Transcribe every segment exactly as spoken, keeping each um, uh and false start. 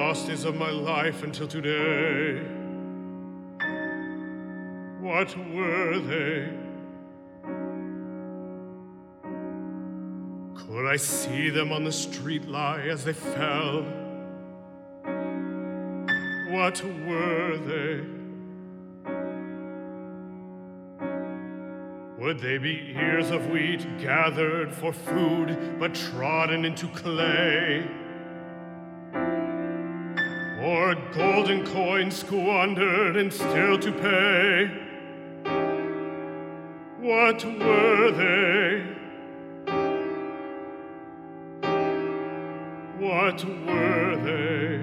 lost days of my life until today, what were they? Could I see them on the street lie as they fell? What were they? Would they be ears of wheat gathered for food but trodden into clay? Or golden coins squandered and still to pay? What were they? What were they?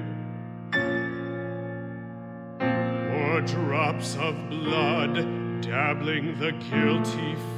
Or drops of blood dabbling the guilty